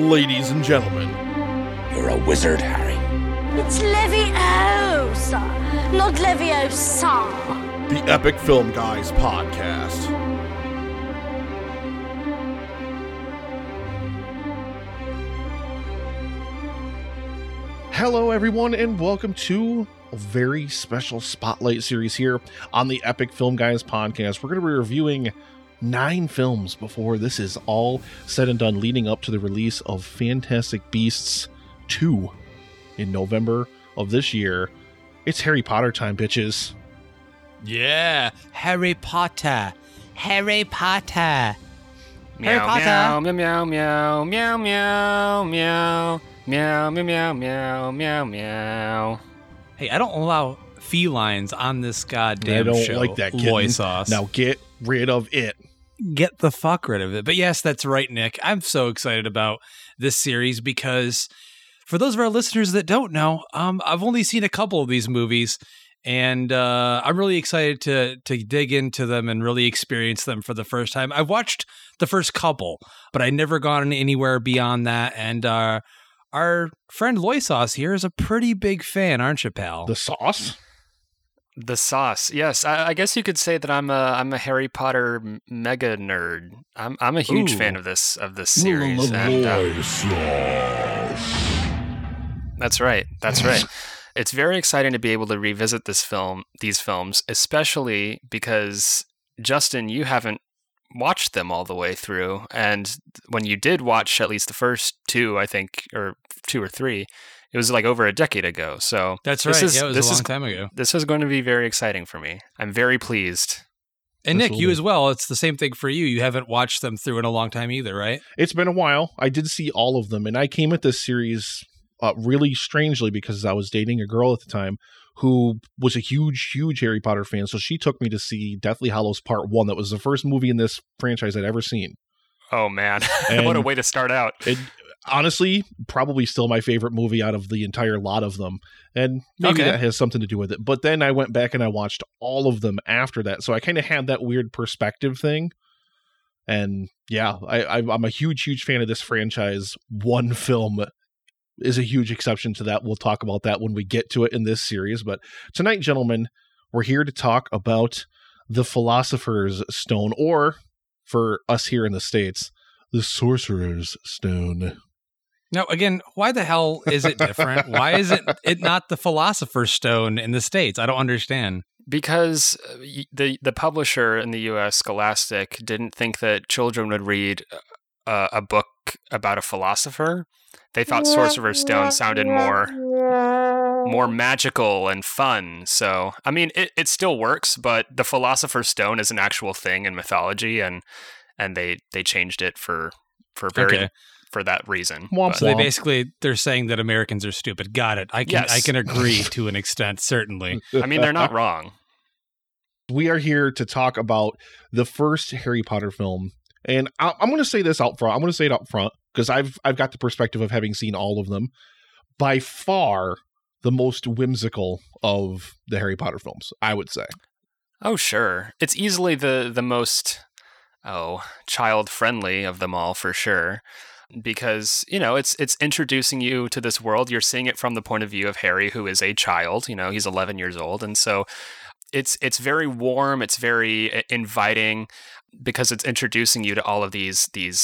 ladies and gentlemen. You're a wizard, Harry. It's Leviosa, not Leviosa. The Epic Film Guys podcast. Hello, everyone, and welcome to a very special spotlight series here on the Epic Film Guys podcast. We're going to be reviewing 9 films before this is all said and done, leading up to the release of Fantastic Beasts 2 in November of this year. It's Harry Potter time, bitches. Yeah, Harry Potter. Harry Potter. Meow, Harry Potter. meow, meow, meow, meow, meow, meow, meow, meow, meow, meow, meow, meow. Hey, I don't allow felines on this goddamn I don't show. like that, Loy kitten. sauce. Now get rid of it. Get the fuck rid of it. But yes, that's right, Nick. I'm so excited about this series because for those of our listeners that don't know, I've only seen a couple of these movies, and I'm really excited to dig into them and really experience them for the first time. I've watched the first couple, but I never gone anywhere beyond that. And our friend Loy Sauce here is a pretty big fan, aren't you, pal? The sauce? The sauce, yes. I guess you could say that I'm a Harry Potter mega nerd. I'm a huge fan of this series. And, that's right. It's very exciting to be able to revisit these films, especially because Justin, you haven't watched them all the way through, and when you did watch at least the first 2, I think, or 2 or 3, it was like over a decade ago. So That's right. It was a long time ago. This is going to be very exciting for me. I'm very pleased. And Nick, you as well. It's the same thing for you. You haven't watched them through in a long time either, right? It's been a while. I did see all of them, and I came at this series really strangely because I was dating a girl at the time who was a huge Harry Potter fan. So she took me to see Deathly Hallows Part 1. That was the first movie in this franchise I'd ever seen. Oh, man. And what a way to start out. It, honestly, probably still my favorite movie out of the entire lot of them. And maybe that has something to do with it. But then I went back and I watched all of them after that. So I kind of had that weird perspective thing. And yeah, I'm a huge fan of this franchise. One film is a huge exception to that. We'll talk about that when we get to it in this series. But tonight, gentlemen, we're here to talk about the Philosopher's Stone, or for us here in the States, the Sorcerer's Stone. Now, again, why the hell is it different? Why is it not the Philosopher's Stone in the States? I don't understand. Because the publisher in the U.S., Scholastic, didn't think that children would read a book about a philosopher. They thought Sorcerer's Stone sounded more magical and fun. So, I mean, it still works, but the Philosopher's Stone is an actual thing in mythology, and they changed it for that reason. So they're saying that Americans are stupid. Got it. I can agree to an extent, certainly. I mean, they're not wrong. We are here to talk about the first Harry Potter film. And I'm going to say this out front. I'm going to say it up front because I've got the perspective of having seen all of them. By far, the most whimsical of the Harry Potter films, I would say. Oh, sure. It's easily the most child-friendly of them all, for sure. Because, it's introducing you to this world. You're seeing it from the point of view of Harry, who is a child. He's 11 years old. And so it's very warm. It's very inviting because it's introducing you to all of these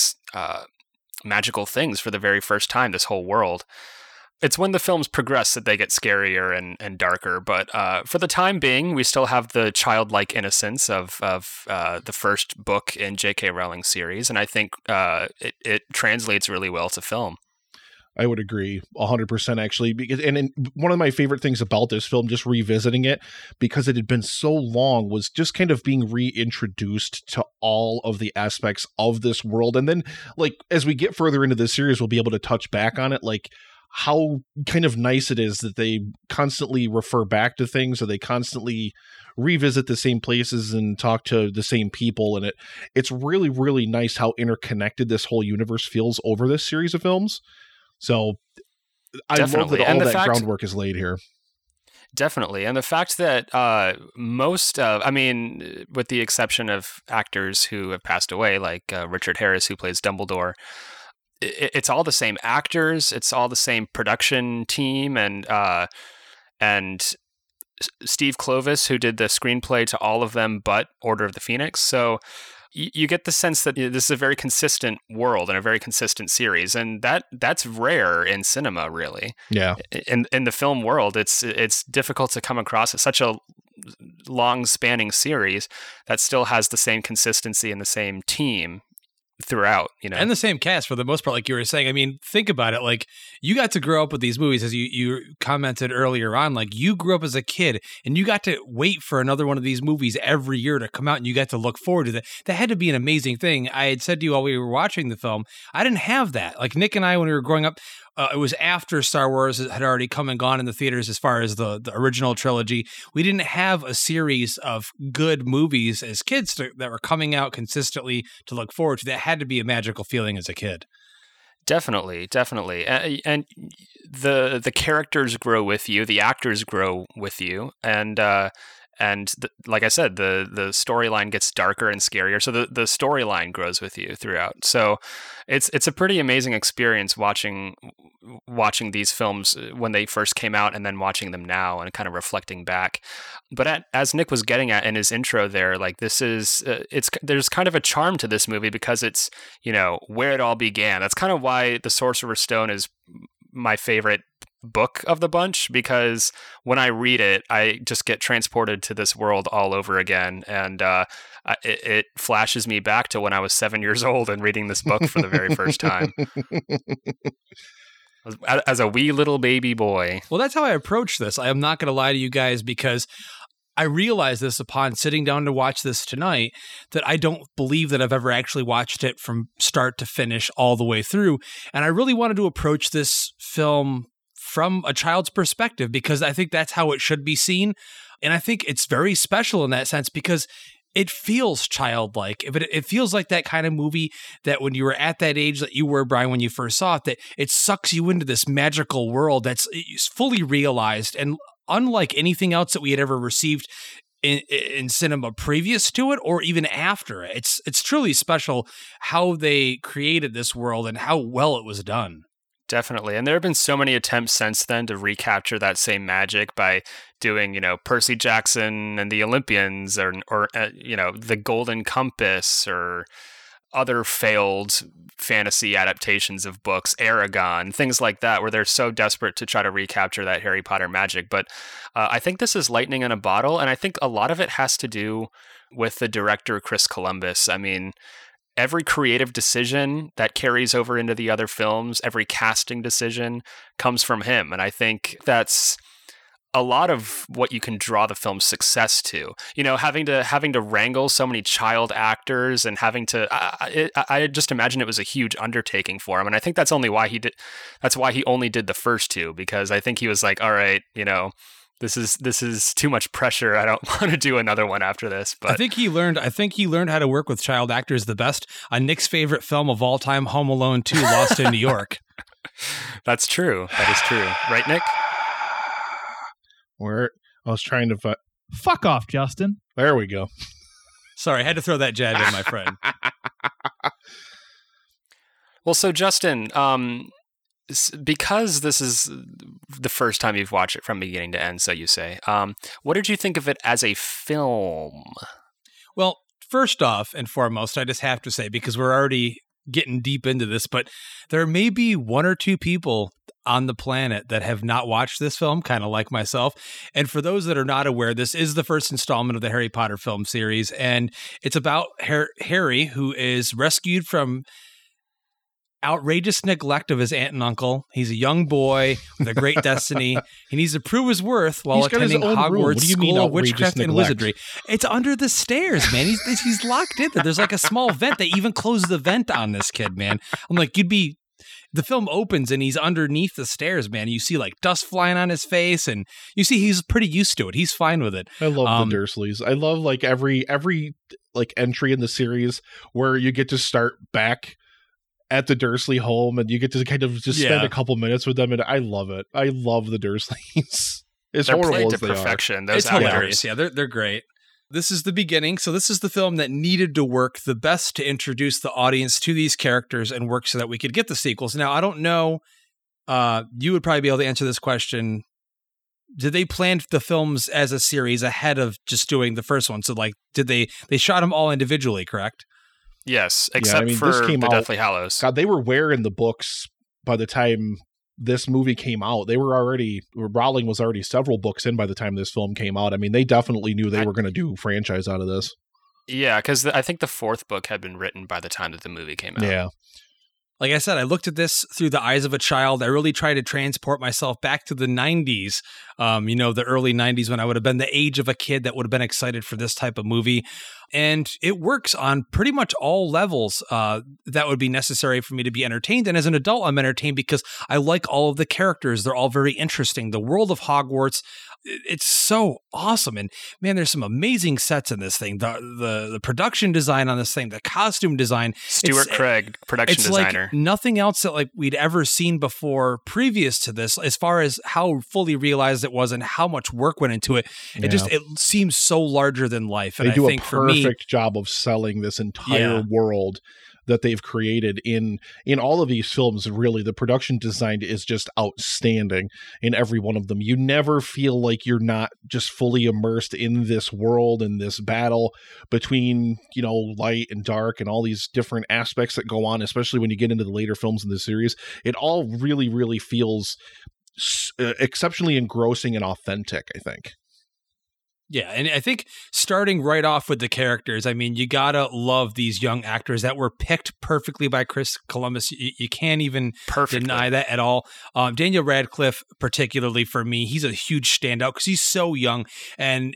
magical things for the very first time, this whole world. It's when the films progress that they get scarier and darker. But for the time being, we still have the childlike innocence of the first book in J.K. Rowling's series. And I think it translates really well to film. I would agree 100% actually, because one of my favorite things about this film, just revisiting it because it had been so long, was just kind of being reintroduced to all of the aspects of this world. And then as we get further into this series, we'll be able to touch back on it, how kind of nice it is that they constantly refer back to things, or they constantly revisit the same places and talk to the same people. And it's really, really nice how interconnected this whole universe feels over this series of films. So I love that all that groundwork is laid here. Definitely. And the fact that with the exception of actors who have passed away, like Richard Harris, who plays Dumbledore, it's all the same actors, it's all the same production team, and Steve Kloves, who did the screenplay to all of them but Order of the Phoenix. So you get the sense that this is a very consistent world and a very consistent series, and that's rare in cinema, really. Yeah. In the film world, it's difficult to come across such a long-spanning series that still has the same consistency and the same team throughout, and the same cast for the most part, like you were saying. I mean, think about it. Like, you got to grow up with these movies, as you commented earlier on. Like, you grew up as a kid and you got to wait for another one of these movies every year to come out, and you got to look forward to that. That had to be an amazing thing. I had said to you while we were watching the film, I didn't have that. Like, Nick and I, when we were growing up, it was after Star Wars had already come and gone in the theaters as far as the original trilogy. We didn't have a series of good movies as kids that were coming out consistently to look forward to. That had to be a magical feeling as a kid. Definitely. And the characters grow with you, the actors grow with you, and like I said, the storyline gets darker and scarier. So the storyline grows with you throughout. So it's a pretty amazing experience watching these films when they first came out, and then watching them now and kind of reflecting back. But as Nick was getting at in his intro there, like, this is there's kind of a charm to this movie because it's, where it all began. That's kind of why The Sorcerer's Stone is my favorite book of the bunch, because when I read it, I just get transported to this world all over again, and it flashes me back to when I was 7 years old and reading this book for the very first time as a wee little baby boy. Well, that's how I approach this. I am not going to lie to you guys, because I realized this upon sitting down to watch this tonight, that I don't believe that I've ever actually watched it from start to finish all the way through. And I really wanted to approach this film from a child's perspective, because I think that's how it should be seen. And I think it's very special in that sense, because it feels childlike. It feels like that kind of movie that when you were at that age that you were, Brian, when you first saw it, that it sucks you into this magical world that's fully realized, and unlike anything else that we had ever received in cinema previous to it or even after it. It's truly special how they created this world and how well it was done. Definitely. And there have been so many attempts since then to recapture that same magic by doing, Percy Jackson and the Olympians or the Golden Compass, or other failed fantasy adaptations of books, Aragon, things like that, where they're so desperate to try to recapture that Harry Potter magic. But I think this is lightning in a bottle. And I think a lot of it has to do with the director, Chris Columbus. I mean, every creative decision that carries over into the other films, every casting decision comes from him. And I think that's a lot of what you can draw the film's success to. Having to wrangle so many child actors and having to, I just imagine it was a huge undertaking for him. And I think that's why he only did the first two, because I think he was like, all right, this is too much pressure. I don't want to do another one after this. But I think he learned how to work with child actors the best on Nick's favorite film of all time, Home Alone 2: Lost in New York. That's true. That is true. Right, Nick? I was trying to fuck off, Justin. There we go. Sorry, I had to throw that jab in, my friend. Well, so Justin, because this is the first time you've watched it from beginning to end, so you say, what did you think of it as a film? Well, first off and foremost, I just have to say, because we're already getting deep into this, but there may be one or two people on the planet that have not watched this film, kind of like myself. And for those that are not aware, this is the first installment of the Harry Potter film series, and it's about Harry, who is rescued from outrageous neglect of his aunt and uncle. He's a young boy with a great destiny. He needs to prove his worth while attending Hogwarts School of Witchcraft and Wizardry. It's under the stairs, man. He's locked in there. There's like a small vent. They even closed the vent on this kid, man. I'm like, the film opens and he's underneath the stairs, man. You see like dust flying on his face, and you see he's pretty used to it. He's fine with it. I love the Dursleys. I love like every like entry in the series where you get to start back at the Dursley home and you get to kind of just spend a couple minutes with them, and I love it. I love the Dursleys. It's they're horrible played as to they perfection. are. Those it's actors. hilarious. Yeah, they're great. This is the beginning. So this is the film that needed to work the best to introduce the audience to these characters and work so that we could get the sequels. Now, I don't know. You would probably be able to answer this question. Did they plan the films as a series ahead of just doing the first one? So like, did they shot them all individually, correct? Yes, except for the Deathly Hallows. God, they were where in the books by the time this movie came out. Rowling was already several books in by the time this film came out. I mean, they definitely knew they were going to do a franchise out of this. Yeah, because I think the fourth book had been written by the time that the movie came out. Yeah. Like I said, I looked at this through the eyes of a child. I really tried to transport myself back to the 90s, the early 90s when I would have been the age of a kid that would have been excited for this type of movie. And it works on pretty much all levels that would be necessary for me to be entertained. And as an adult, I'm entertained because I like all of the characters. They're all very interesting. The world of Hogwarts, it's so awesome. And man, there's some amazing sets in this thing. The production design on this thing, the costume design. Stuart Craig, production designer. Like nothing else that like we'd ever seen before previous to this, as far as how fully realized it was and how much work went into it. Yeah. It seems so larger than life. And they do I think a perfect job of selling this entire world that they've created in all of these films. Really, the production design is just outstanding in every one of them. You never feel like you're not just fully immersed in this world and this battle between, light and dark and all these different aspects that go on, especially when you get into the later films in the series. It all really, really feels exceptionally engrossing and authentic, I think. Yeah, and I think starting right off with the characters, I mean, you gotta love these young actors that were picked perfectly by Chris Columbus. You can't even deny that at all. Daniel Radcliffe, particularly for me, he's a huge standout because he's so young. And,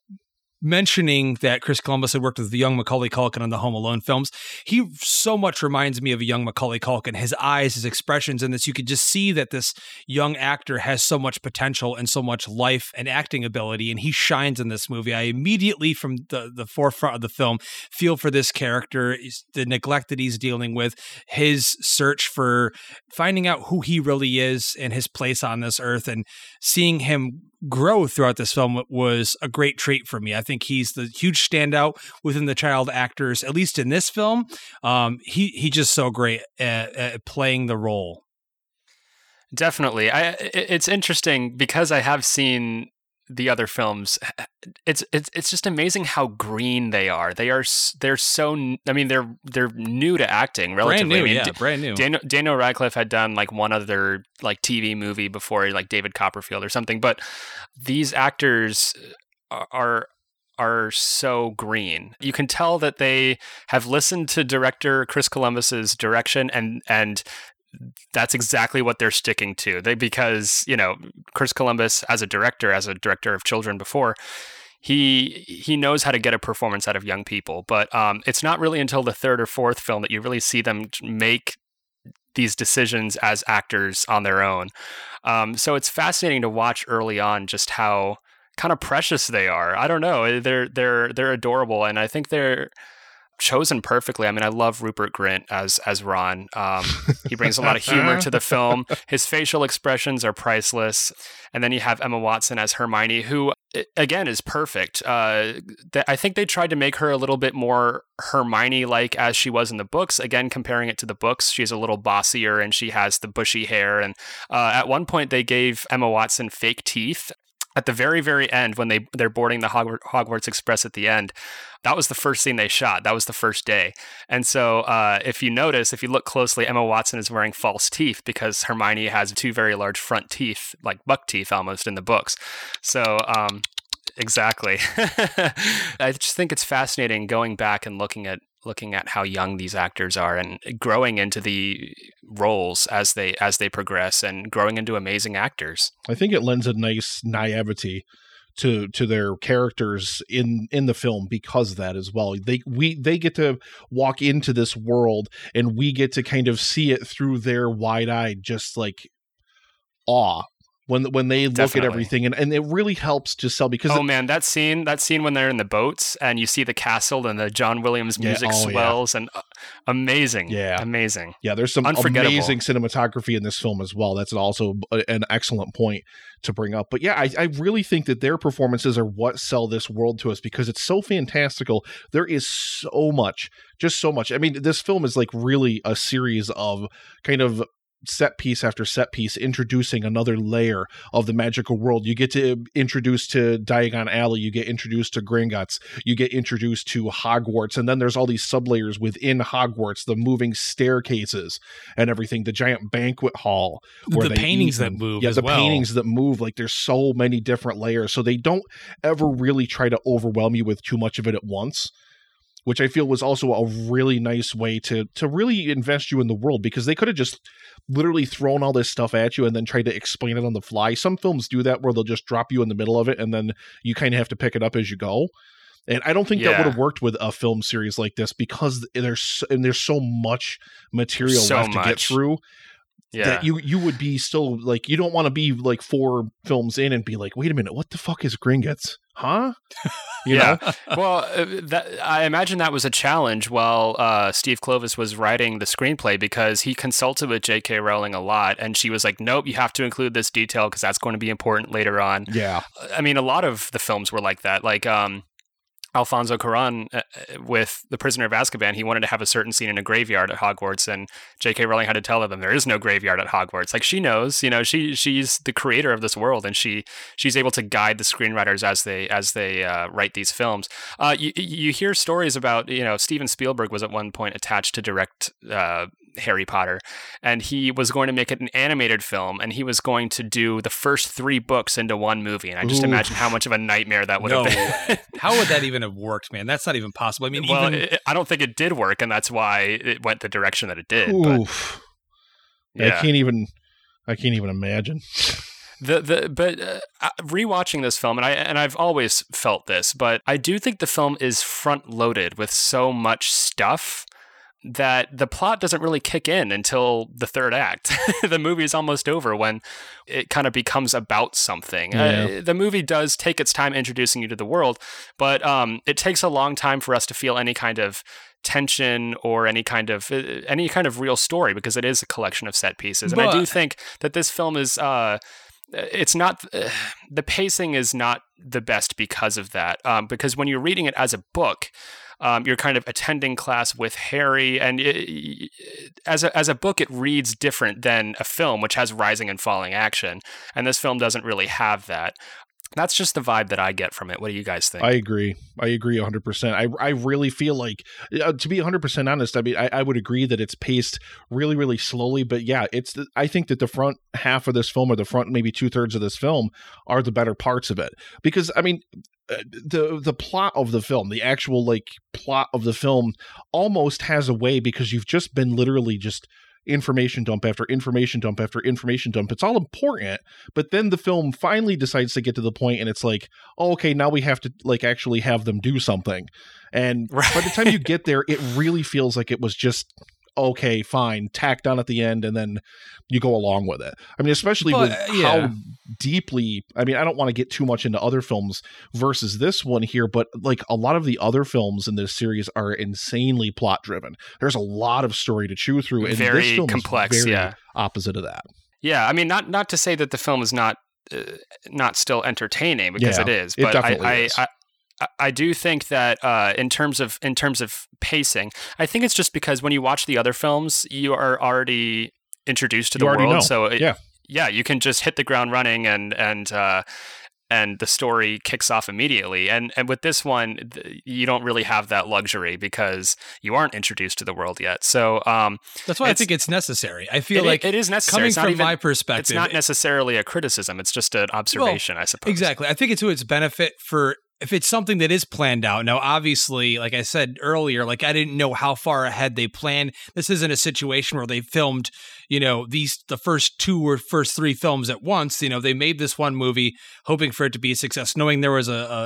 mentioning that Chris Columbus had worked with the young Macaulay Culkin on the Home Alone films, he so much reminds me of a young Macaulay Culkin. His eyes, his expressions in this, you could just see that this young actor has so much potential and so much life and acting ability, and he shines in this movie. I immediately, from the forefront of the film, feel for this character, the neglect that he's dealing with, his search for finding out who he really is and his place on this earth, and seeing him grow throughout this film was a great treat for me. I think he's the huge standout within the child actors, at least in this film. He's just so great at playing the role. Definitely. It's interesting because I have seen the other films. It's just amazing how green they are. They're so. I mean, they're new to acting, relatively. Brand new. Daniel Radcliffe had done like one other like TV movie before, like David Copperfield or something. But these actors are so green. You can tell that they have listened to director Chris Columbus's direction and that's exactly what they're sticking to. Because Chris Columbus as a director of children before, he knows how to get a performance out of young people. But it's not really until the third or fourth film that you really see them make these decisions as actors on their own. So it's fascinating to watch early on just how kind of precious they are. I don't know. They're adorable, and I think they're chosen perfectly. I mean, I love Rupert Grint as Ron. He brings a lot of humor to the film. His facial expressions are priceless. And then you have Emma Watson as Hermione, who, again, is perfect. I think they tried to make her a little bit more Hermione-like as she was in the books. Again, comparing it to the books, she's a little bossier and she has the bushy hair. And at one point, they gave Emma Watson fake teeth. At the very, very end, when they're boarding the Hogwarts Express at the end, that was the first scene they shot. That was the first day. And so if you look closely, Emma Watson is wearing false teeth because Hermione has two very large front teeth, like buck teeth almost in the books. So exactly. I just think it's fascinating going back and looking at how young these actors are and growing into the roles as they progress and growing into amazing actors. I think it lends a nice naivety to their characters in the film because of that as well. They get to walk into this world and we get to kind of see it through their wide-eyed, just like awe. when they look Definitely. at everything, and it really helps to sell because Oh man, that scene when they're in the boats and you see the castle and the John Williams music swells and amazing. Amazing. Yeah, there's some amazing cinematography in this film as well. That's also an excellent point to bring up. But yeah, I really think that their performances are what sell this world to us because it's so fantastical. There is so much, just so much. I mean, this film is like really a series of kind of set piece after set piece introducing another layer of the magical world. You get to introduce to Diagon Alley, you get introduced to Gringotts, you get introduced to Hogwarts, and then there's all these sublayers within Hogwarts, the moving staircases and everything, the giant banquet hall where the paintings that move as well. Paintings that move, like there's so many different layers, so they don't ever really try to overwhelm you with too much of it at once, which I feel was also a really nice way to really invest you in the world, because they could have just literally thrown all this stuff at you and then tried to explain it on the fly. Some films do that where they'll just drop you in the middle of it and then you kind of have to pick it up as you go. And I don't think that would have worked with a film series like this because there's so much material left to get through. Yeah. That you would be still like, you don't want to be like 4 films in and be like, wait a minute, what the fuck is Gringotts? Huh? You know? Well, I imagine that was a challenge while Steve Kloves was writing the screenplay, because he consulted with J.K. Rowling a lot, and she was like, nope, you have to include this detail because that's going to be important later on. Yeah. I mean, a lot of the films were like that. Like, Alfonso Cuarón with The Prisoner of Azkaban, he wanted to have a certain scene in a graveyard at Hogwarts, and J.K. Rowling had to tell them there is no graveyard at Hogwarts. Like, she knows, you know, she's the creator of this world, and she's able to guide the screenwriters as they write these films. You hear stories about, you know, Steven Spielberg was at one point attached to direct Harry Potter, and he was going to make it an animated film, and he was going to do the first 3 books into one movie, and I just imagine how much of a nightmare that would have been. How would that even have worked, man? That's not even possible. I mean, I don't think it did work, and that's why it went the direction that it did. Oof. But, I can't even imagine. Rewatching this film, and I've always felt this, but I do think the film is front loaded with so much stuff that the plot doesn't really kick in until the 3rd act. The movie is almost over when it kind of becomes about something. Yeah. The movie does take its time introducing you to the world, but it takes a long time for us to feel any kind of tension or any kind of real story, because it is a collection of set pieces. And I do think that this film is it's not, the pacing is not the best because of that. Because when you're reading it as a book, you're kind of attending class with Harry, and as a book, it reads different than a film, which has rising and falling action. And this film doesn't really have that. That's just the vibe that I get from it. What do you guys think? I agree 100%. I really feel like, to be 100% honest, I mean, I would agree that it's paced really, really slowly. But yeah, I think that the front half of this film, or the front maybe 2/3 of this film, are the better parts of it. Because, I mean, the plot of the film, the actual like plot of the film almost has a way, because you've just been literally just information dump after information dump after information dump. It's all important, but then the film finally decides to get to the point and it's like, oh, okay, now we have to like actually have them do something. And by the time you get there, it really feels like it was just, okay, fine, tacked on at the end, and then you go along with it. I mean, especially with how deeply, I mean, I don't want to get too much into other films versus this one here, but like a lot of the other films in this series are insanely plot driven. There's a lot of story to chew through, and very this film complex, is very opposite of that. Yeah, I mean, not to say that the film is not still entertaining, because it is, but it definitely is. I do think that in terms of pacing, I think it's just because when you watch the other films, you are already introduced to the world. Know. So you can just hit the ground running, and the story kicks off immediately. And with this one, you don't really have that luxury because you aren't introduced to the world yet. So that's why I think it's necessary. I feel like it is necessary. Coming from my perspective, it's not necessarily a criticism. It's just an observation, I suppose. Exactly. I think it's to its benefit for if it's something that is planned out. Now, obviously, like I said earlier, like I didn't know how far ahead they planned. This isn't a situation where they filmed, the first 2 or first 3 films at once. They made this one movie hoping for it to be a success, knowing there was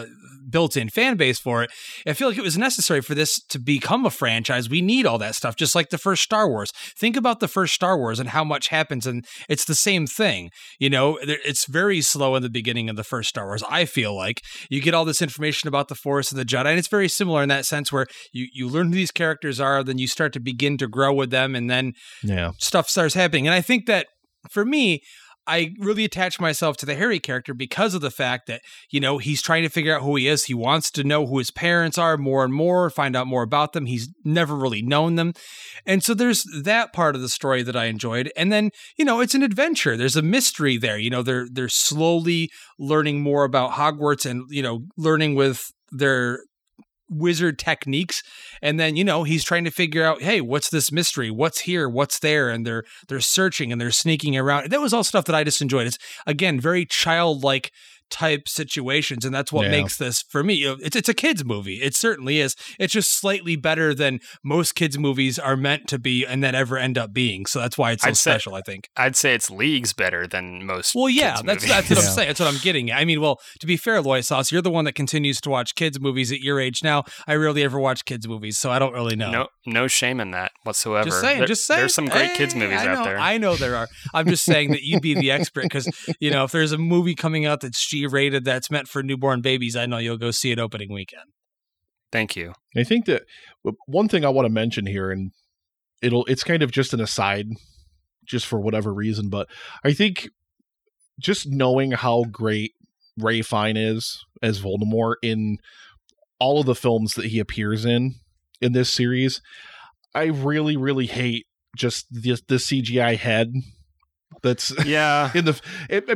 built-in fan base for it. I feel like it was necessary for this to become a franchise. We need all that stuff, just like the first Star Wars. Think about the first Star Wars and how much happens, and it's the same thing. It's very slow in the beginning of the first Star Wars. I feel like you get all this information about the Force and the Jedi, and it's very similar in that sense where you learn who these characters are, then you start to begin to grow with them, and then stuff starts happening. And I think that for me, I really attach myself to the Harry character because of the fact that, he's trying to figure out who he is. He wants to know who his parents are more and more, find out more about them. He's never really known them. And so there's that part of the story that I enjoyed. And then, it's an adventure. There's a mystery there. They're slowly learning more about Hogwarts and, learning with their wizard techniques, and then he's trying to figure out, hey, what's this mystery, what's here, what's there, and they're searching and they're sneaking around. That was all stuff that I just enjoyed. It's again very childlike type situations, and that's what makes this, for me, it's a kids movie. It certainly is. It's just slightly better than most kids movies are meant to be and that ever end up being. So that's why it's so special, I think. I'd say it's leagues better than most. Well, yeah, kids that's movies. what I'm saying. That's what I'm getting at. I mean, well, to be fair, Lois Sauce, you're the one that continues to watch kids movies at your age now. I rarely ever watch kids movies, so I don't really know. No shame in that whatsoever. Just saying. There's some great kids movies out there. I know there are. I'm just saying that you'd be the expert because, if there's a movie coming out that's G-rated that's meant for newborn babies, I know you'll go see it opening weekend. Thank you. I think that one thing I want to mention here, and it's kind of just an aside, just for whatever reason, but I think just knowing how great Ralph Fiennes is as Voldemort in all of the films that he appears in this series, I really, really hate just the CGI head that's in the.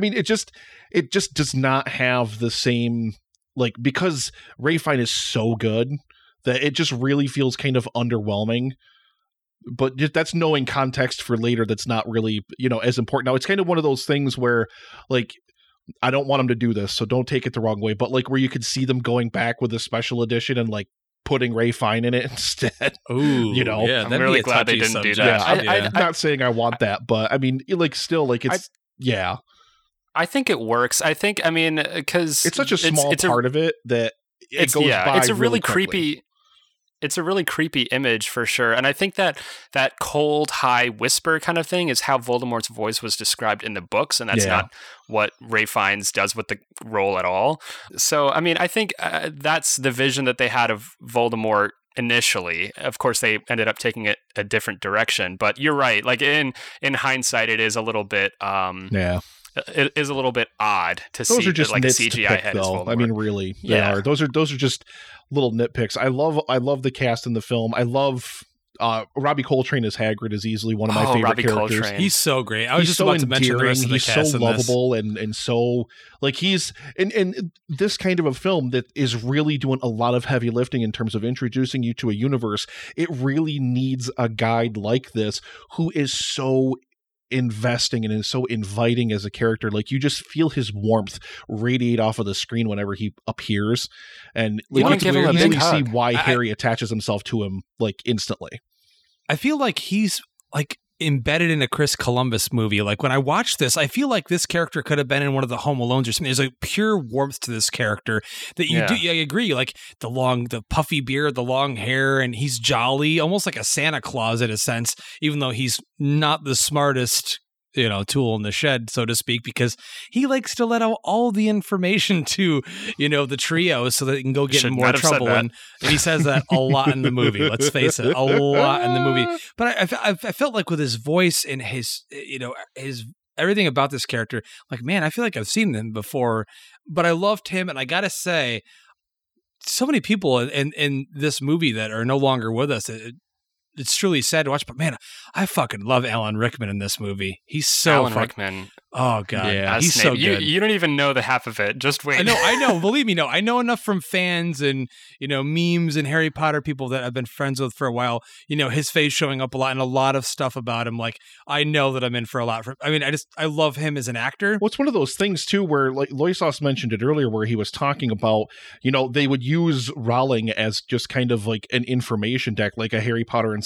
It just does not have the same, because Ralph Fiennes is so good that it just really feels kind of underwhelming. But that's knowing context for later. That's not really as important. Now it's kind of one of those things where I don't want them to do this, so don't take it the wrong way. But where you could see them going back with a special edition and putting Ralph Fiennes in it instead. Ooh, yeah, I'm really glad they didn't do that. Yeah, I'm not saying I want that, but I mean, still, it's I think it works. Because it's such a small part of it that it goes by. It's a really quickly. creepy. It's a really creepy image for sure. And I think that cold, high whisper kind of thing is how Voldemort's voice was described in the books. And that's not what Ralph Fiennes does with the role at all. So, I think that's the vision that they had of Voldemort initially. Of course, they ended up taking it a different direction. But you're right. In hindsight, it is a little bit... It is a little bit odd to see are just that, a nits CGI to pick, head though. is Voldemort. Really, they are. Those are just little nitpicks. I love the cast in the film. I love Robbie Coltrane as Hagrid is easily one of my favorite Robbie characters. Coltrane. He's so great. I was just about to mention the rest of the he's cast so lovable and so he's in this kind of a film that is really doing a lot of heavy lifting in terms of introducing you to a universe. It really needs a guide like this who is so investing and is so inviting as a character. You just feel his warmth radiate off of the screen whenever he appears, and you can easily see why Harry attaches himself to him instantly. I feel like he's embedded in a Chris Columbus movie. When I watch this, I feel like this character could have been in one of the Home Alones or something. There's a pure warmth to this character that you do. I agree. The puffy beard, the long hair, and he's jolly, almost like a Santa Claus in a sense, even though he's not the smartest tool in the shed, so to speak, because he likes to let out all the information to, the trio so that they can go get in more trouble. And he says that a lot in the movie. Let's face it, a lot in the movie. But I felt like with his voice and his, his everything about this character, man, I feel like I've seen them before, but I loved him. And I got to say, so many people in this movie that are no longer with us. It's truly sad to watch, but man, I fucking love Alan Rickman in this movie. He's so Rickman. Oh god, he's so good. You don't even know the half of it. Just wait. I know. Believe me, no. I know enough from fans and memes and Harry Potter people that I've been friends with for a while. His face showing up a lot and a lot of stuff about him. I know that I'm in for a lot. I love him as an actor. Well, it's one of those things too, where Loisos mentioned it earlier, where he was talking about they would use Rowling as just kind of an information deck, like a Harry Potter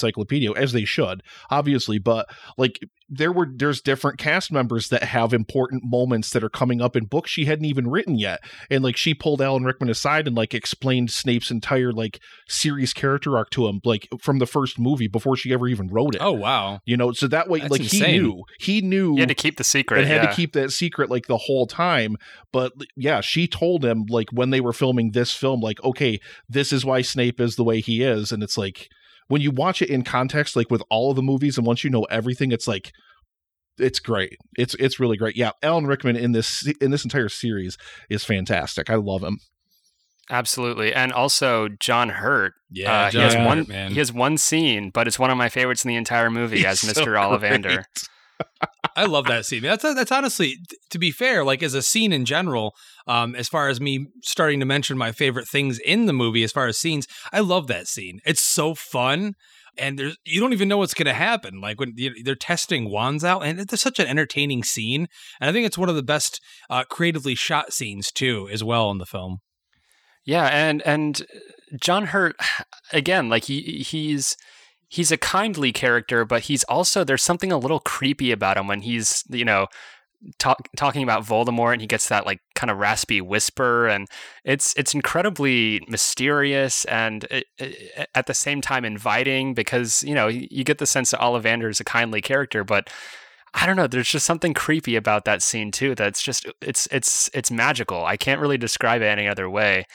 encyclopedia, as they should, obviously. But like there's different cast members that have important moments that are coming up in books she hadn't even written yet. And like she pulled Alan Rickman aside and like explained Snape's entire like serious character arc to him, like from the first movie before she ever even wrote it. Oh, wow. You know, so that way, That's like insane. he knew He had to keep the secret. and had to keep that secret like the whole time. But yeah, she told him like when they were filming this film, like, okay, this is why Snape is the way he is. And it's like, when you watch it in context, like with all of the movies, and once you know everything, it's like, it's great. It's really great. Yeah, Alan Rickman in this entire series is fantastic. I love him. Absolutely. And also John Hurt. Yeah, he has John one Hurt, man. He has one scene, but it's one of my favorites in the entire movie He's as so Mr. Ollivander. great. I love that scene. That's honestly, to be fair, like as a scene in general, as far as me starting to mention my favorite things in the movie, as far as scenes, I love that scene. It's so fun. And you don't even know what's going to happen. Like when they're testing wands out, and it's such an entertaining scene. And I think it's one of the best creatively shot scenes too, as well in the film. Yeah, and John Hurt, again, like he's a kindly character, but he's also, there's something a little creepy about him when he's, you know, talking about Voldemort, and he gets that like kind of raspy whisper, and it's incredibly mysterious and at the same time inviting, because, you know, you get the sense that Ollivander is a kindly character, but I don't know, there's just something creepy about that scene too. That's just it's magical. I can't really describe it any other way.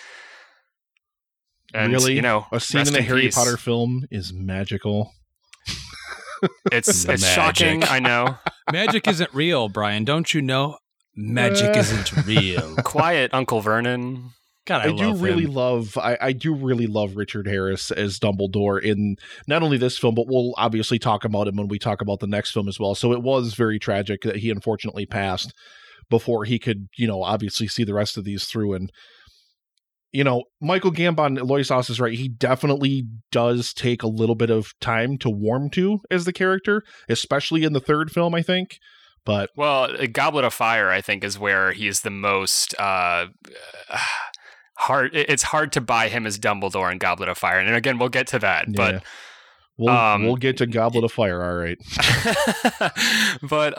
And, really, you know, a scene in a Harry Potter film is magical. It's Magic. shocking, I know. Magic isn't real, Brian. Don't you know? Magic isn't real. Quiet, Uncle Vernon. God, I do really love Richard Harris as Dumbledore in not only this film, but we'll obviously talk about him when we talk about the next film as well. So it was very tragic that he unfortunately passed before he could, you know, obviously see the rest of these through. And, you know, Michael Gambon, Loisos is right. He definitely does take a little bit of time to warm to as the character, especially in the third film, I think. But well, Goblet of Fire, I think, is where he's the most hard. It's hard to buy him as Dumbledore in Goblet of Fire, and again, we'll get to that. yeah. But we'll get to Goblet of Fire. All right. But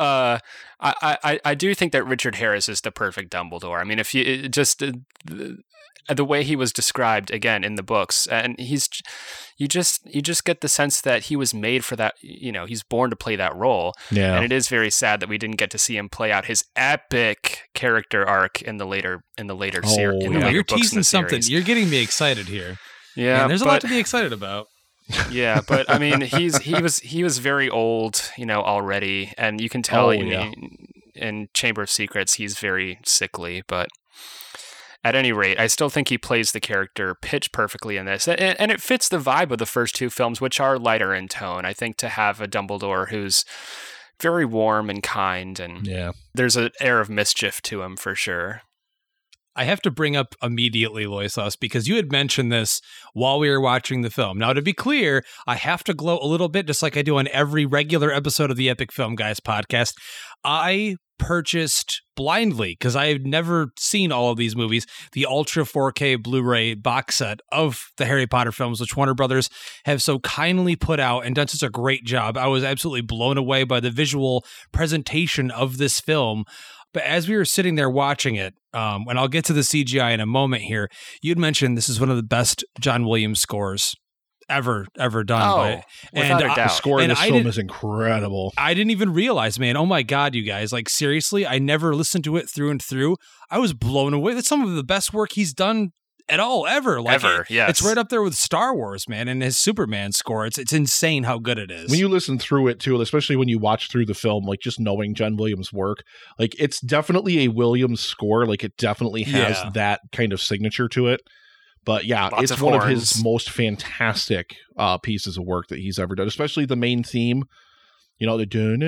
I do think that Richard Harris is the perfect Dumbledore. I mean, if you just the way he was described again in the books, and you just get the sense that he was made for that. You know, he's born to play that role. Yeah. And it is very sad that we didn't get to see him play out his epic character arc in the later series. yeah. You're teasing something. You're getting me excited here. Yeah, Man, there's a lot to be excited about. Yeah, but I mean, he was very old, you know, already, and you can tell in Chamber of Secrets he's very sickly. But at any rate, I still think he plays the character pitch perfectly in this, and it fits the vibe of the first two films, which are lighter in tone. I think to have a Dumbledore who's very warm and kind, and there's an air of mischief to him for sure. I have to bring up immediately, Loisos, because you had mentioned this while we were watching the film. Now, to be clear, I have to gloat a little bit, just like I do on every regular episode of the Epic Film Guys podcast. I purchased blindly, because I had never seen all of these movies, the Ultra 4K Blu-ray box set of the Harry Potter films, which Warner Brothers have so kindly put out and done such a great job. I was absolutely blown away by the visual presentation of this film. But as we were sitting there watching it, and I'll get to the CGI in a moment here, you'd mentioned this is one of the best John Williams scores ever done. Without a doubt. The score in this film is incredible. I didn't even realize, man. Oh my God, you guys. Like, seriously, I never listened to it through and through. I was blown away. That's some of the best work he's done at all, ever. Like, yes. It's right up there with Star Wars, man, and his Superman score. It's insane how good it is. When you listen through it too, especially when you watch through the film, like just knowing John Williams' work, like it's definitely a Williams score. Like it definitely has that kind of signature to it. But yeah, Lots it's of one horns. of his most fantastic pieces of work that he's ever done, especially the main theme. You know, the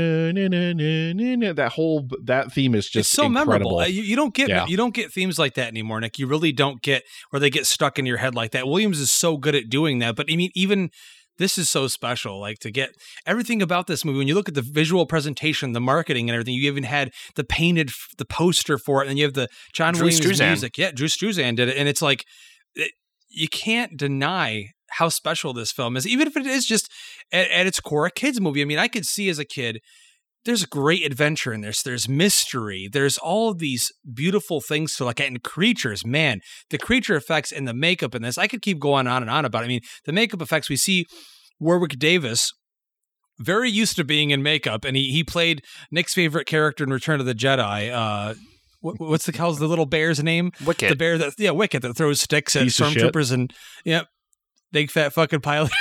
that theme is just it's so incredible. memorable. You don't get themes like that anymore, Nick. You really don't get where they get stuck in your head like that. Williams is so good at doing that. But I mean, even this is so special. Like to get everything about this movie. When you look at the visual presentation, the marketing, and everything, you even had the poster for it, and then you have the John Williams music. Yeah, Drew Struzan did it, and it's like you can't deny how special this film is, even if it is just at its core a kids movie. I mean, I could see as a kid, there's great adventure in this. There's mystery. There's all of these beautiful things to look at. And creatures, man, the creature effects and the makeup in this, I could keep going on and on about it. I mean, the makeup effects, we see Warwick Davis, very used to being in makeup, and he played Nick's favorite character in Return of the Jedi. What's the little bear's name? Wicket. The bear Wicket that throws sticks at Piece of shit. stormtroopers and big fat fucking pilot.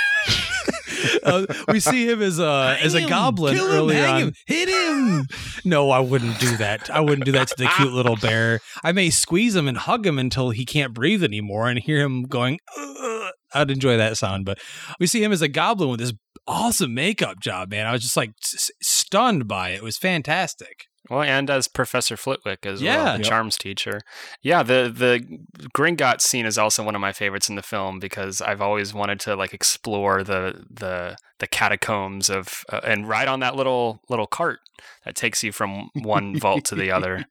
We see him as a goblin earlier on. Hit him! No, I wouldn't do that. I wouldn't do that to the cute little bear. I may squeeze him and hug him until he can't breathe anymore and hear him going, ugh. I'd enjoy that sound. But we see him as a goblin with this awesome makeup job, man. I was just like stunned by it. It was fantastic. Well, and as Professor Flitwick as well, the Yep. charms teacher. Yeah, the Gringotts scene is also one of my favorites in the film because I've always wanted to like explore the catacombs of and ride on that little cart that takes you from one vault to the other.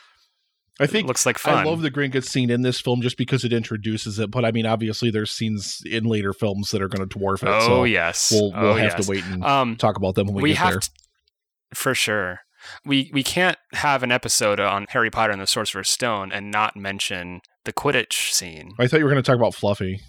I think It looks like fun. I love the Gringotts scene in this film just because it introduces it. But I mean, obviously, there's scenes in later films that are going to dwarf it. Oh so yes, we'll have yes. to wait and talk about them when we get have there. for sure. We can't have an episode on Harry Potter and the Sorcerer's Stone and not mention the Quidditch scene. I thought you were going to talk about Fluffy.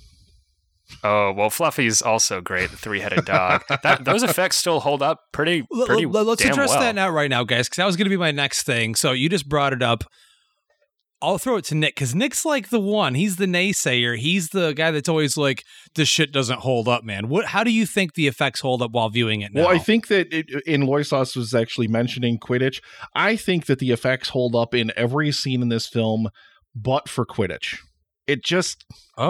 Oh, well, Fluffy's also great, the three-headed dog. Those effects still hold up pretty Let's damn address well. that now right now, guys, because that was going to be my next thing. So you just brought it up. I'll throw it to Nick because Nick's like the one. He's the naysayer. He's the guy that's always like, this shit doesn't hold up, man. How do you think the effects hold up while viewing it now? Well, I think that in Loisos was actually mentioning Quidditch. I think that the effects hold up in every scene in this film, but for Quidditch. It just...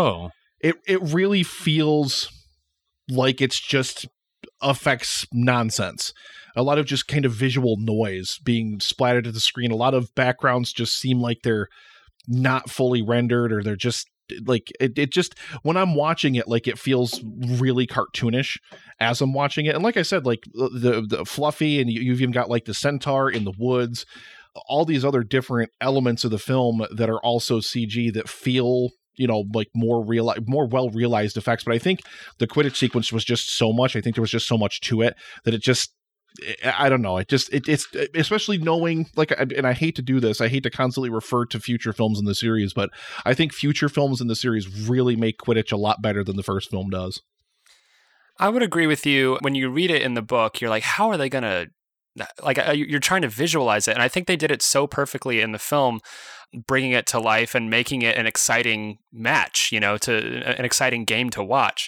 It really feels like it's just effects nonsense. A lot of just kind of visual noise being splattered at the screen. A lot of backgrounds just seem like they're not fully rendered, or they're just like it just when I'm watching it, like it feels really cartoonish as I'm watching it. And like I said, like the Fluffy, and you've even got like the centaur in the woods, all these other different elements of the film that are also CG that feel, you know, like more well realized effects. But I think the Quidditch sequence was just so much. I think there was just so much to it that it just, I don't know. It's especially knowing, like, and I hate to do this. I hate to constantly refer to future films in the series, but I think future films in the series really make Quidditch a lot better than the first film does. I would agree with you. When you read it in the book, you're like, how are they going to, like, you're trying to visualize it. And I think they did it so perfectly in the film, bringing it to life and making it an exciting match, you know, to an exciting game to watch.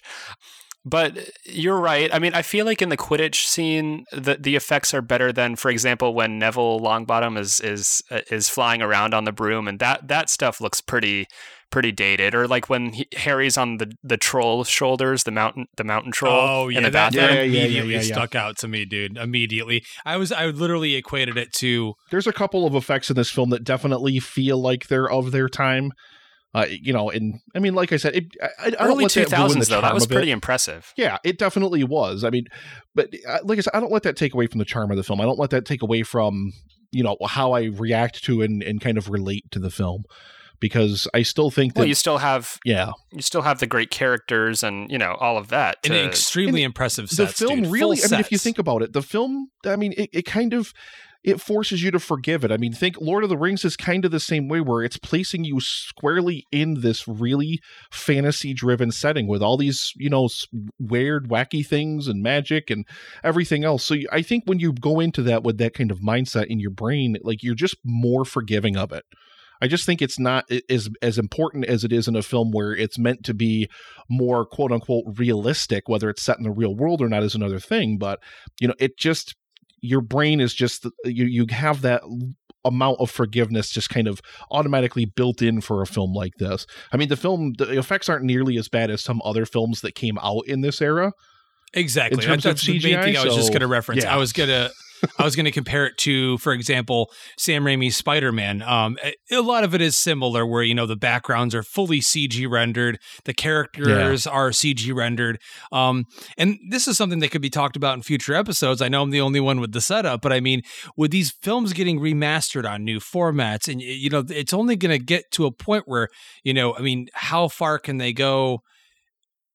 But you're right. I mean, I feel like in the Quidditch scene, the effects are better than, for example, when Neville Longbottom is flying around on the broom, and that stuff looks pretty dated. Or like when Harry's on the troll's shoulders, the mountain troll. Oh yeah, in the that bathroom. immediately stuck out to me, dude. Immediately, I literally equated it to. There's a couple of effects in this film that definitely feel like they're of their time. You know, and I mean, like I said, I don't Early let that ruin the 2000s though, that charm was of it. pretty impressive. Yeah, it definitely was. I mean, but like I said, I don't let that take away from the charm of the film. I don't let that take away from, you know, how I react to and kind of relate to the film, because I still think that Well, you still have the great characters and, you know, all of that. An extremely impressive the sets, film dude. really, Full I mean, if you sets. think about it, the film, I mean, it kind of, it forces you to forgive it. I mean, think Lord of the Rings is kind of the same way, where it's placing you squarely in this really fantasy-driven setting with all these, you know, weird, wacky things and magic and everything else. So I think when you go into that with that kind of mindset in your brain, like, you're just more forgiving of it. I just think it's not as important as it is in a film where it's meant to be more quote unquote realistic. Whether it's set in the real world or not is another thing, but you know, it just, your brain is just, you have that amount of forgiveness just kind of automatically built in for a film like this. I mean, the effects aren't nearly as bad as some other films that came out in this era. Exactly. In terms of That's the main CGI, thing I was just so, going to reference. yeah. I was going to compare it to, for example, Sam Raimi's Spider-Man. A lot of it is similar, where, you know, the backgrounds are fully CG rendered, the characters are CG rendered, and this is something that could be talked about in future episodes. I know I'm the only one with the setup, but I mean, with these films getting remastered on new formats, and you know, it's only going to get to a point where, you know, I mean, how far can they go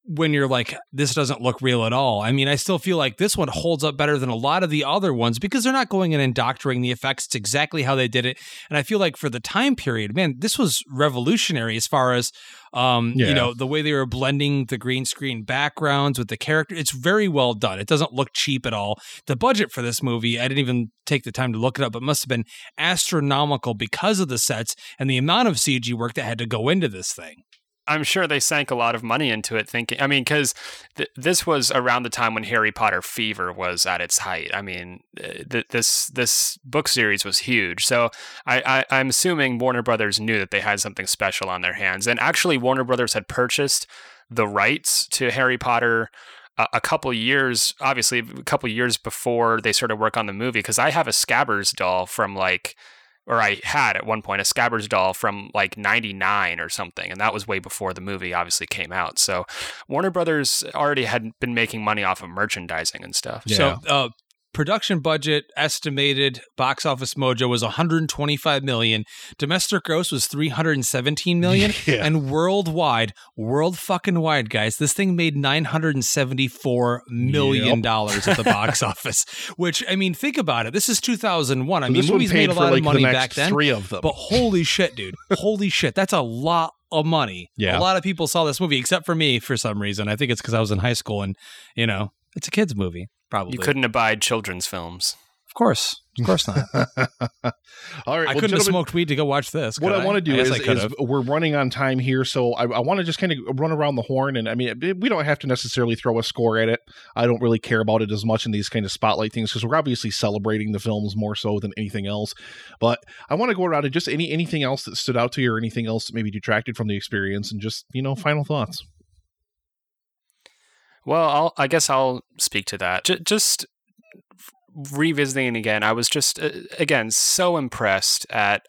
when you're like, this doesn't look real at all. I mean, I still feel like this one holds up better than a lot of the other ones because they're not going in and doctoring the effects. It's exactly how they did it. And I feel like for the time period, man, this was revolutionary as far as, you know, the way they were blending the green screen backgrounds with the character. It's very well done. It doesn't look cheap at all. The budget for this movie, I didn't even take the time to look it up, but must have been astronomical because of the sets and the amount of CG work that had to go into this thing. I'm sure they sank a lot of money into it thinking, I mean, because this was around the time when Harry Potter fever was at its height. I mean, this book series was huge. So I'm assuming Warner Brothers knew that they had something special on their hands. And actually, Warner Brothers had purchased the rights to Harry Potter a couple years before they started work on the movie. Because I have a Scabbers doll from or I had at one point a Scabbers doll from like 99 or something. And that was way before the movie obviously came out. So Warner Brothers already had been making money off of merchandising and stuff. Yeah. So production budget estimated Box Office Mojo was $125 million. Domestic gross was $317 million. And world fucking wide, guys, this thing made $974 million at the box office. Which, I mean, think about it. This is 2001. I mean, movies made a lot of money back then. 3 of them. But holy shit, dude. Holy shit. That's a lot of money. Yeah. A lot of people saw this movie, except for me for some reason. I think it's because I was in high school and, you know, it's a kid's movie. Probably. You couldn't abide children's films. Of course not. All right, I couldn't have smoked weed to go watch this. What I want to do is we're running on time here, so I want to just kind of run around the horn. And I mean, we don't have to necessarily throw a score at it. I don't really care about it as much in these kind of spotlight things because we're obviously celebrating the films more so than anything else. But I want to go around and just anything else that stood out to you or anything else that maybe detracted from the experience and just, you know, final thoughts. Well, I guess I'll speak to that. Just revisiting again, I was just again so impressed at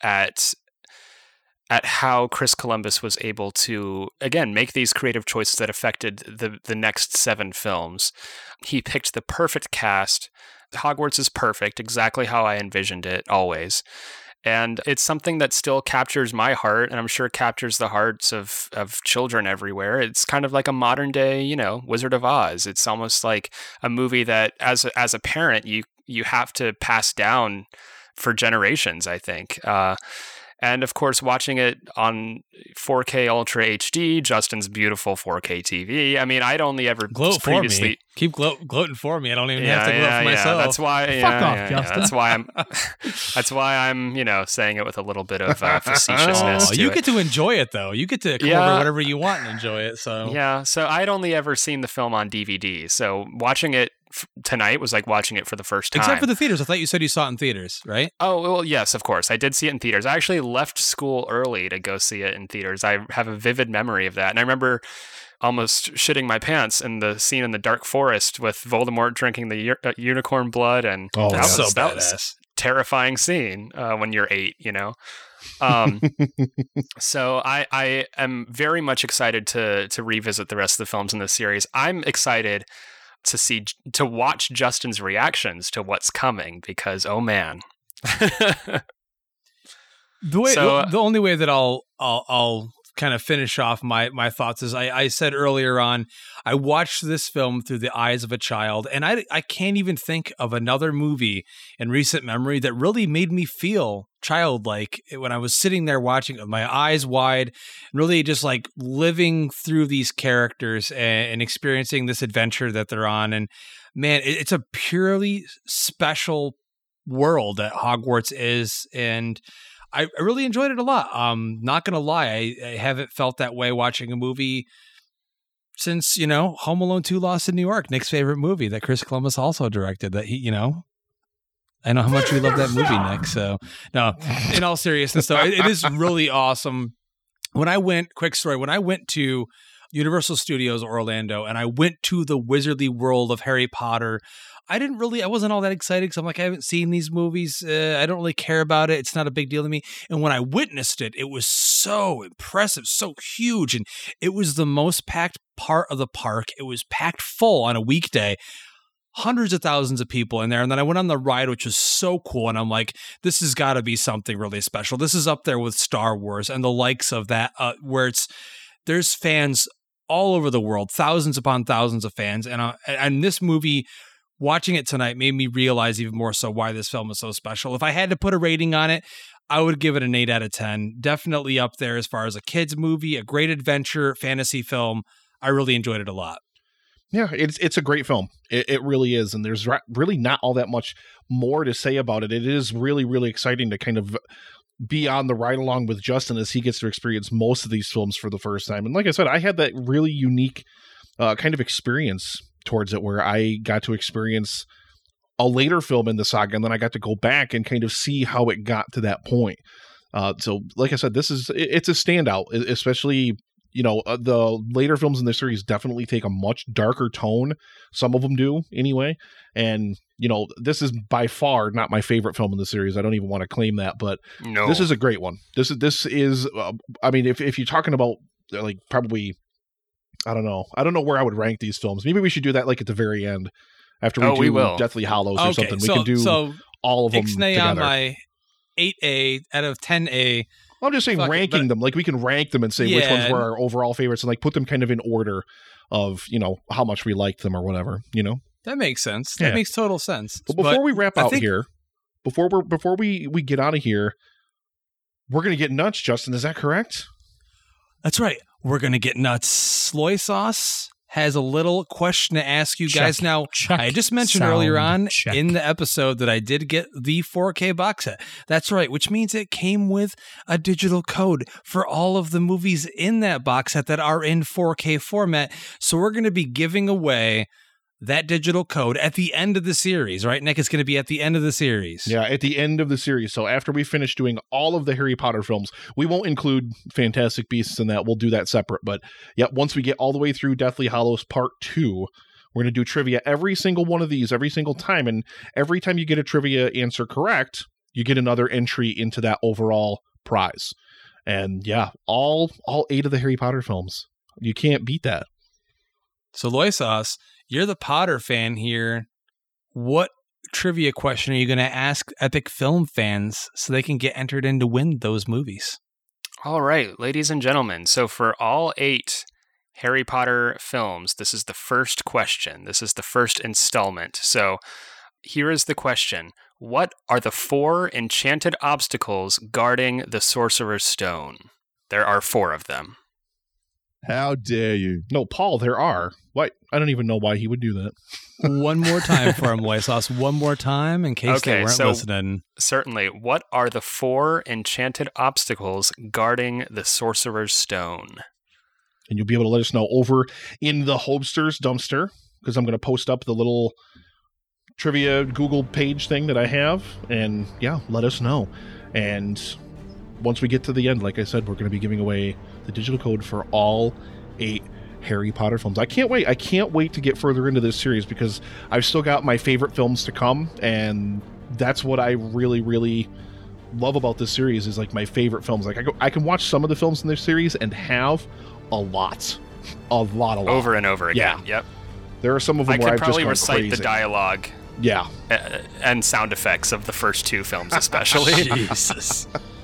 how Chris Columbus was able to again make these creative choices that affected the next 7 films. He picked the perfect cast. Hogwarts is perfect, exactly how I envisioned it always. And it's something that still captures my heart, and I'm sure captures the hearts of children everywhere. It's kind of like a modern day, you know, Wizard of Oz. It's almost like a movie that, as a parent, you have to pass down for generations, I think. And of course, watching it on 4K Ultra HD, Justin's beautiful 4K TV. I mean, I'd only ever gloat previously. For me. Keep gloating for me. I don't even have to gloat for myself. That's why. Fuck off, Justin. That's why I'm, you know, saying it with a little bit of facetiousness. You get to enjoy it though. You get to come over whatever you want and enjoy it. So yeah. So I'd only ever seen the film on DVD. So watching it tonight was like watching it for the first time. Except for the theaters. I thought you said you saw it in theaters, right? Oh, well, yes, of course. I did see it in theaters. I actually left school early to go see it in theaters. I have a vivid memory of that. And I remember almost shitting my pants in the scene in the dark forest with Voldemort drinking the unicorn blood. And that was a terrifying scene when you're 8, you know? So I am very much excited to revisit the rest of the films in this series. I'm excited to watch Justin's reactions to what's coming because oh man. The only way that I'll kind of finish off my thoughts is I said earlier on, I watched this film through the eyes of a child, and I can't even think of another movie in recent memory that really made me feel childlike when I was sitting there watching it with my eyes wide, really just like living through these characters and experiencing this adventure that they're on. And man, it's a purely special world that Hogwarts is, and I really enjoyed it a lot. Not gonna lie, I haven't felt that way watching a movie since, you know, Home Alone 2 Lost in New York, Nick's favorite movie that Chris Columbus also directed. That he, you know, I know how much you love that movie, Nick. So no, in all seriousness though, it is really awesome. When I went to Universal Studios Orlando and I went to the wizardly world of Harry Potter, I wasn't all that excited because I'm like, I haven't seen these movies. I don't really care about it. It's not a big deal to me. And when I witnessed it, it was so impressive, so huge. And it was the most packed part of the park. It was packed full on a weekday. Hundreds of thousands of people in there. And then I went on the ride, which was so cool. And I'm like, this has got to be something really special. This is up there with Star Wars and the likes of that, where there's fans all over the world, thousands upon thousands of fans. And this movie, watching it tonight, made me realize even more so why this film is so special. If I had to put a rating on it, I would give it an 8 out of 10. Definitely up there as far as a kid's movie, a great adventure fantasy film. I really enjoyed it a lot. Yeah, it's a great film. It really is. And there's really not all that much more to say about it. It is really, really exciting to kind of be on the ride along with Justin as he gets to experience most of these films for the first time. And like I said, I had that really unique kind of experience towards it where I got to experience a later film in the saga, and then I got to go back and kind of see how it got to that point. So like I said, it's a standout, especially... the later films in the series definitely take a much darker tone. Some of them do anyway. And, this is by far not my favorite film in the series. I don't even want to claim that, but No. This is a great one. This is, I mean, if you're talking about like probably, I don't know where I would rank these films. Maybe we should do that like at the very end after we do Deathly Hallows or something. We can do all of them together. On my 8A out of 10A. I'm just saying ranking them. Like we can rank them and say which ones were our overall favorites and like put them kind of in order of, how much we liked them or whatever, That makes sense. That makes total sense. But before we wrap out here, before we get out of here, we're going to get nuts, Justin. Is that correct? That's right. We're going to get nuts. Sloy Sauce has a little question to ask you guys. Now, I just mentioned earlier on in the episode that I did get the 4K box set. That's right, which means it came with a digital code for all of the movies in that box set that are in 4K format. So we're going to be giving away that digital code at the end of the series, right, Nick? It's going to be at the end of the series. Yeah, at the end of the series. So after we finish doing all of the Harry Potter films, we won't include Fantastic Beasts in that. We'll do that separate. But yeah, once we get all the way through Deathly Hallows Part 2, we're going to do trivia every single one of these every single time. And every time you get a trivia answer correct, you get another entry into that overall prize. And yeah, all 8 of the Harry Potter films. You can't beat that. So Loy Sauce, you're the Potter fan here. What trivia question are you going to ask Epic Film fans so they can get entered in to win those movies? All right, ladies and gentlemen. So for all 8 Harry Potter films, this is the first question. This is the first installment. So here is the question. What are the 4 enchanted obstacles guarding the Sorcerer's Stone? There are 4 of them. How dare you? No, Paul, there are. What? I don't even know why he would do that. One more time for him, Loy Sauce. One more time in case they weren't listening. Certainly. What are the 4 enchanted obstacles guarding the Sorcerer's Stone? And you'll be able to let us know over in the Hobsters dumpster, because I'm going to post up the little trivia Google page thing that I have. And yeah, let us know. And once we get to the end, like I said, we're going to be giving away the digital code for all 8 Harry Potter films. I can't wait. I can't wait to get further into this series because I've still got my favorite films to come, and that's what I really, really love about this series is like my favorite films. Like I can watch some of the films in this series and have a lot. Over and over again. Yeah. Yep. There are some of them where I've just probably gone recite crazy. the dialogue. Yeah. And sound effects of the first 2 films, especially. Jesus.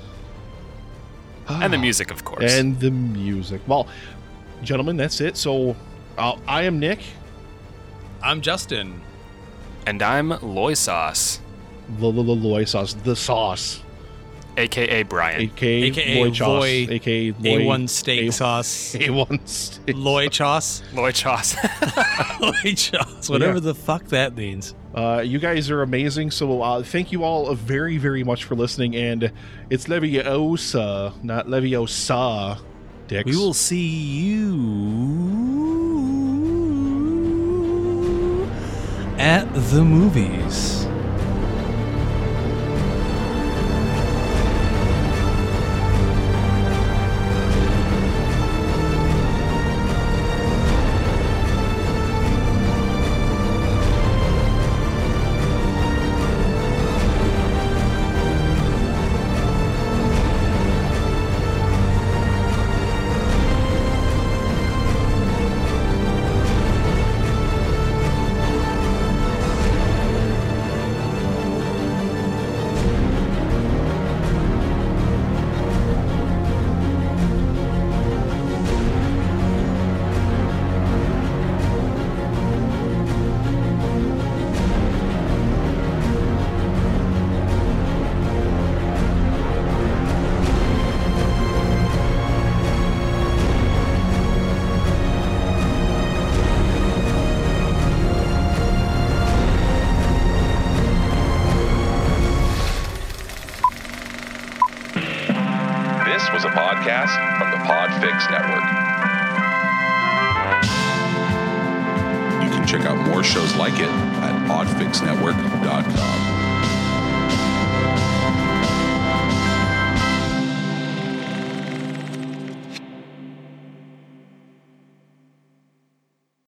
And the music, of course. And the music. Well, gentlemen, that's it. So I am Nick. I'm Justin. And I'm Loy Sauce. Loy Sauce. The Sauce. A.K.A. Brian. A.K.A. Loy Sauce. Loy. A.K.A. A1 steak sauce. A1 steak. Loy Sauce. Loy Sauce. Loy Sauce. Whatever the fuck that means. You guys are amazing. So thank you all very, very much for listening. And it's Leviosa, not Leviosa, dicks. We will see you at the movies. Check out more shows like it at oddfixnetwork.com.